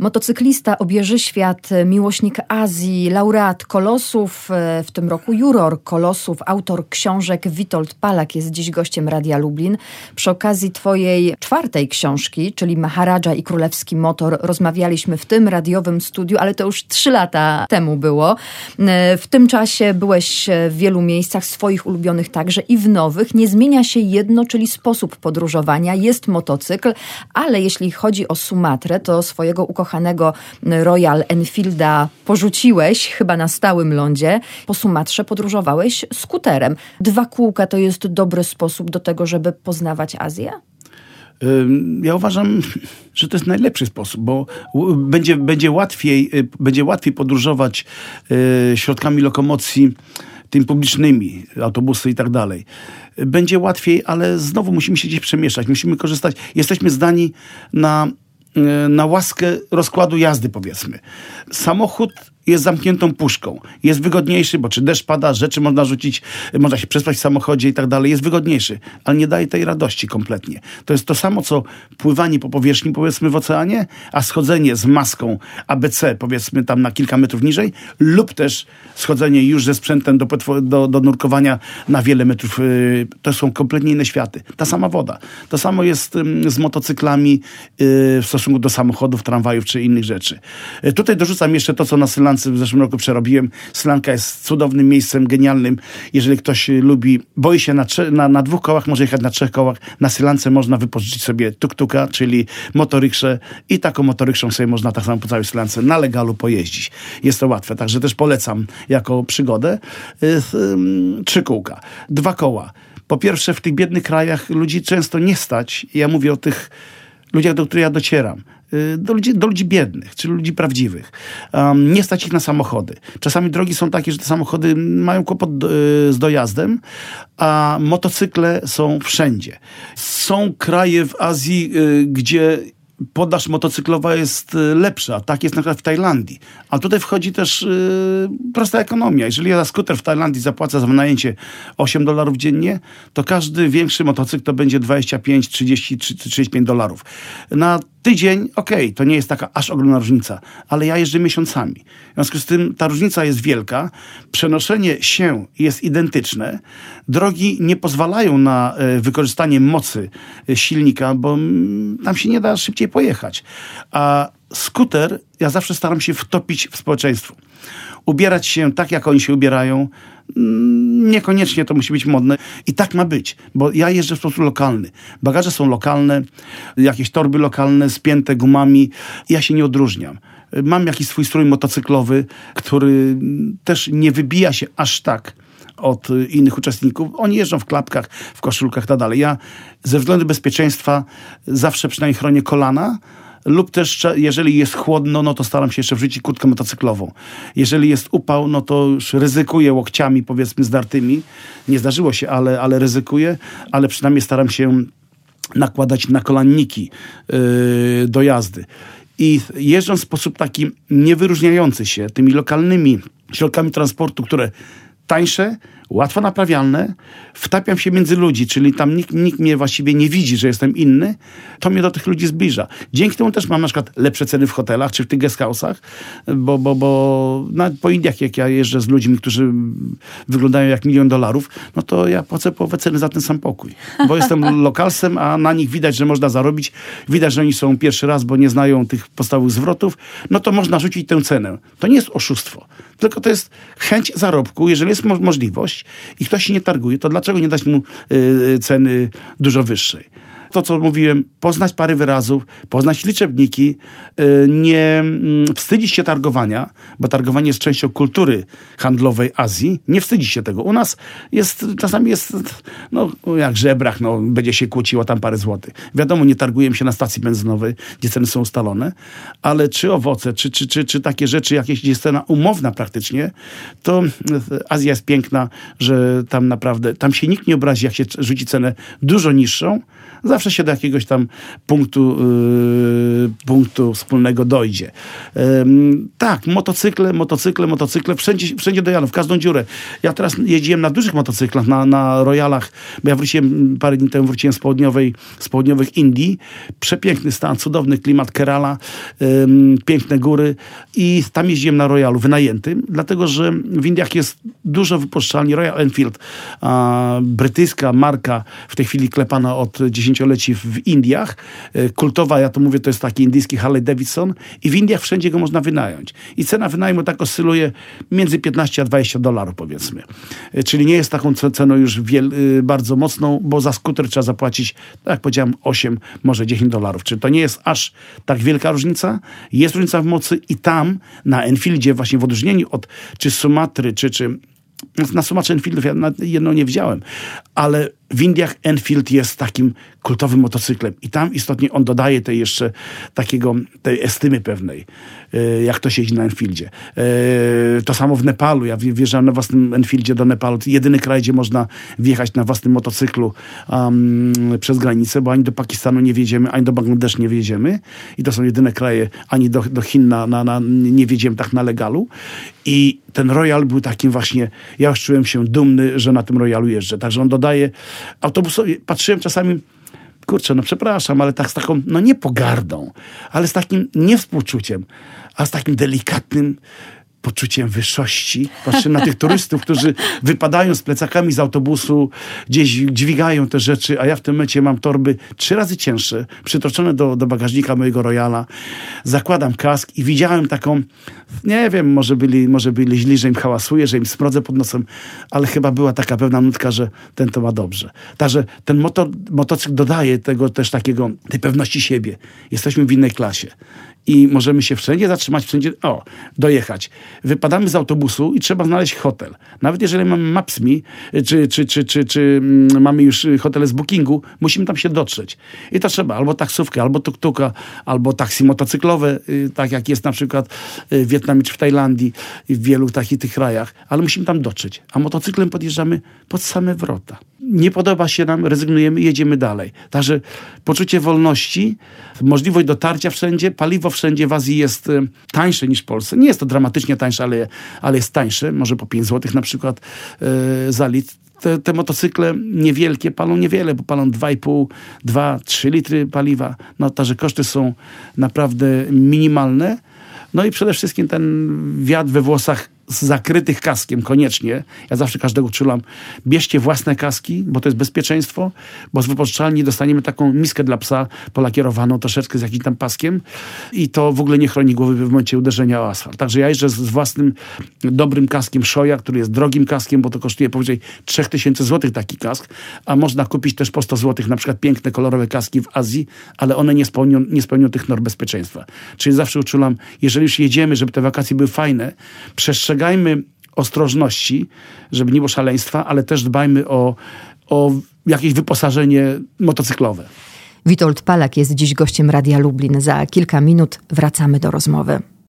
Motocyklista, obieży świat, miłośnik Azji, laureat Kolosów, w tym roku juror Kolosów, autor książek Witold Palak jest dziś gościem Radia Lublin. Przy okazji twojej 4. książki, czyli Maharadża i Królewski Motor, rozmawialiśmy w tym radiowym studiu, ale to już 3 lata temu było. W tym czasie byłeś w wielu miejscach, swoich ulubionych także i w nowych. Nie zmienia się jedno, czyli sposób podróżowania. Jest motocykl, ale jeśli chodzi o Sumatrę, to swojego ukochanego Royal Enfielda porzuciłeś chyba na stałym lądzie. Po Sumatrze podróżowałeś skuterem. 2 kółka to jest dobry sposób do tego, żeby poznawać Azję? Ja uważam, że to jest najlepszy sposób, bo będzie łatwiej podróżować środkami lokomocji tymi publicznymi, autobusy i tak dalej. Będzie łatwiej, ale znowu musimy się gdzieś przemieszczać, musimy korzystać. Jesteśmy zdani na łaskę rozkładu jazdy, powiedzmy. Samochód jest zamkniętą puszką. Jest wygodniejszy, bo czy deszcz pada, rzeczy można rzucić, można się przespać w samochodzie i tak dalej. Jest wygodniejszy, ale nie daje tej radości kompletnie. To jest to samo, co pływanie po powierzchni, powiedzmy, w oceanie, a schodzenie z maską ABC, powiedzmy, tam na kilka metrów niżej, lub też schodzenie już ze sprzętem do nurkowania na wiele metrów. To są kompletnie inne światy. Ta sama woda. To samo jest z motocyklami w stosunku do samochodów, tramwajów czy innych rzeczy. Tutaj dorzucam jeszcze to, co na Sri Lance w zeszłym roku przerobiłem. Sri Lanka jest cudownym miejscem, genialnym. Jeżeli ktoś lubi, boi się na 2 kołach, może jechać na 3 kołach. Na Sri Lance można wypożyczyć sobie tuk-tuka, czyli motorykszę i taką motorykrzą sobie można tak samo po całej Sri Lance na legalu pojeździć. Jest to łatwe, także też polecam jako przygodę. 3 kółka, 2 koła. Po pierwsze, w tych biednych krajach ludzi często nie stać. Ja mówię o tych ludziach, do których ja docieram. Do ludzi biednych, czyli ludzi prawdziwych. Nie stać ich na samochody. Czasami drogi są takie, że te samochody mają kłopot z dojazdem, a motocykle są wszędzie. Są kraje w Azji, gdzie podaż motocyklowa jest lepsza. Tak jest na przykład w Tajlandii. A tutaj wchodzi też prosta ekonomia. Jeżeli ja za skuter w Tajlandii zapłacę za wynajęcie $8 dziennie, to każdy większy motocykl to będzie 25, 30, 35 dolarów. Na tydzień, to nie jest taka aż ogromna różnica, ale ja jeżdżę miesiącami. W związku z tym ta różnica jest wielka. Przenoszenie się jest identyczne. Drogi nie pozwalają na wykorzystanie mocy silnika, bo tam się nie da szybciej pojechać. A skuter, ja zawsze staram się wtopić w społeczeństwo. Ubierać się tak, jak oni się ubierają. Niekoniecznie to musi być modne. I tak ma być, bo ja jeżdżę w sposób lokalny. Bagaże są lokalne, jakieś torby lokalne, spięte gumami. Ja się nie odróżniam. Mam jakiś swój strój motocyklowy, który też nie wybija się aż tak od innych uczestników. Oni jeżdżą w klapkach, w koszulkach i tak dalej. Ja ze względu bezpieczeństwa zawsze przynajmniej chronię kolana, lub też, jeżeli jest chłodno, no to staram się jeszcze wrzucić kurtkę motocyklową. Jeżeli jest upał, no to już ryzykuję łokciami, powiedzmy, zdartymi. Nie zdarzyło się, ale ryzykuję, ale przynajmniej staram się nakładać nakolanniki do jazdy. I jeżdżąc w sposób taki niewyróżniający się tymi lokalnymi środkami transportu, które tańsze, łatwo naprawialne, wtapiam się między ludzi, czyli tam nikt mnie właściwie nie widzi, że jestem inny, to mnie do tych ludzi zbliża. Dzięki temu też mam na przykład lepsze ceny w hotelach, czy w tych guest house'ach, bo nawet po Indiach, jak ja jeżdżę z ludźmi, którzy wyglądają jak $1 000 000, no to ja płacę połowę ceny za ten sam pokój. Bo jestem lokalsem, a na nich widać, że można zarobić. Widać, że oni są pierwszy raz, bo nie znają tych podstawowych zwrotów. No to można rzucić tę cenę. To nie jest oszustwo, tylko to jest chęć zarobku. Jeżeli jest możliwość i ktoś się nie targuje, to dlaczego nie dać mu ceny dużo wyższej? To, co mówiłem, poznać parę wyrazów, poznać liczebniki, nie wstydzić się targowania, bo targowanie jest częścią kultury handlowej Azji. Nie wstydzić się tego. U nas czasami jest, jak żebrach, będzie się kłóciło tam parę złotych. Wiadomo, nie targujemy się na stacji benzynowej, gdzie ceny są ustalone, ale czy owoce, czy takie rzeczy, jakieś, gdzie jest cena umowna praktycznie, to Azja jest piękna, że tam naprawdę, tam się nikt nie obrazi, jak się rzuci cenę dużo niższą. Zawsze zawsze się do jakiegoś tam punktu wspólnego dojdzie. Tak, motocykle, wszędzie dojadę, w każdą dziurę. Ja teraz jeździłem na dużych motocyklach, na Royalach, bo ja parę dni temu wróciłem z południowych Indii. Przepiękny stan, cudowny klimat Kerala, piękne góry i tam jeździłem na Royalu wynajętym, dlatego, że w Indiach jest dużo wypożyczalni. Royal Enfield, brytyjska marka, w tej chwili klepana od dziesięcioleci w Indiach. Kultowa, ja to mówię, to jest taki indyjski Harley Davidson i w Indiach wszędzie go można wynająć. I cena wynajmu tak oscyluje między $15 a $20, powiedzmy. Czyli nie jest taką ceną już bardzo mocną, bo za skuter trzeba zapłacić, tak jak powiedziałem, $8, może $10. Czyli to nie jest aż tak wielka różnica. Jest różnica w mocy i tam, na Enfieldzie, właśnie w odróżnieniu od czy Sumatry, czy na Sumatrze Enfieldów ja jedno nie widziałem, ale w Indiach Enfield jest takim kultowym motocyklem i tam istotnie on dodaje tej estymy pewnej, jak to się jeździ na Enfieldzie. To samo w Nepalu. Ja wjeżdżałem na własnym Enfieldzie do Nepalu. To jedyny kraj, gdzie można wjechać na własnym motocyklu przez granicę, bo ani do Pakistanu nie wjedziemy, ani do Bangladeszu nie wjedziemy. I to są jedyne kraje, ani do Chin nie wjedziemy tak na legalu. I ten Royal był takim właśnie, ja już czułem się dumny, że na tym Royalu jeżdżę. Także on dodaje autobusowi. Patrzyłem czasami, kurczę, no przepraszam, ale tak z taką, no nie pogardą, ale z takim nie współczuciem, a z takim delikatnym poczuciem wyższości. Patrzę na tych turystów, którzy wypadają z plecakami z autobusu, gdzieś dźwigają te rzeczy, a ja w tym momencie mam torby 3 razy cięższe, przytoczone do bagażnika mojego Royala. Zakładam kask i widziałem taką, nie wiem, może byli źli, że im hałasuje, że im smrodzę pod nosem, ale chyba była taka pewna nutka, że ten to ma dobrze. Także ten motocykl dodaje tego też tej pewności siebie. Jesteśmy w innej klasie. I możemy się wszędzie zatrzymać, dojechać. Wypadamy z autobusu i trzeba znaleźć hotel. Nawet jeżeli mamy Maps.me, czy mamy już hotele z bookingu, musimy tam się dotrzeć. I to trzeba albo taksówkę, albo tuk-tuka, albo taksi motocyklowe, tak jak jest na przykład w Wietnamie czy w Tajlandii i w wielu takich tych krajach, ale musimy tam dotrzeć. A motocyklem podjeżdżamy pod same wrota. Nie podoba się nam, rezygnujemy, jedziemy dalej. Także poczucie wolności, możliwość dotarcia wszędzie, paliwo wszędzie w Azji jest tańsze niż w Polsce. Nie jest to dramatycznie tańsze, ale jest tańsze, może po 5 zł na przykład za litr. Te motocykle niewielkie palą niewiele, bo palą 2,5-3 litry paliwa. No, także koszty są naprawdę minimalne. No i przede wszystkim ten wiatr we włosach zakrytych kaskiem koniecznie. Ja zawsze każdego czulam, bierzcie własne kaski, bo to jest bezpieczeństwo, bo z wypożyczalni dostaniemy taką miskę dla psa polakierowaną troszeczkę z jakimś tam paskiem i to w ogóle nie chroni głowy w momencie uderzenia o asfalt. Także ja jeżdżę z własnym dobrym kaskiem Shoya, który jest drogim kaskiem, bo to kosztuje powyżej 3000 zł taki kask, a można kupić też po 100 zł na przykład piękne, kolorowe kaski w Azji, ale one nie spełnią tych norm bezpieczeństwa. Czyli zawsze uczulam, jeżeli już jedziemy, żeby te wakacje były fajne, przestrzegajmy ostrożności, żeby nie było szaleństwa, ale też dbajmy o jakieś wyposażenie motocyklowe. Witold Palak jest dziś gościem Radia Lublin. Za kilka minut wracamy do rozmowy.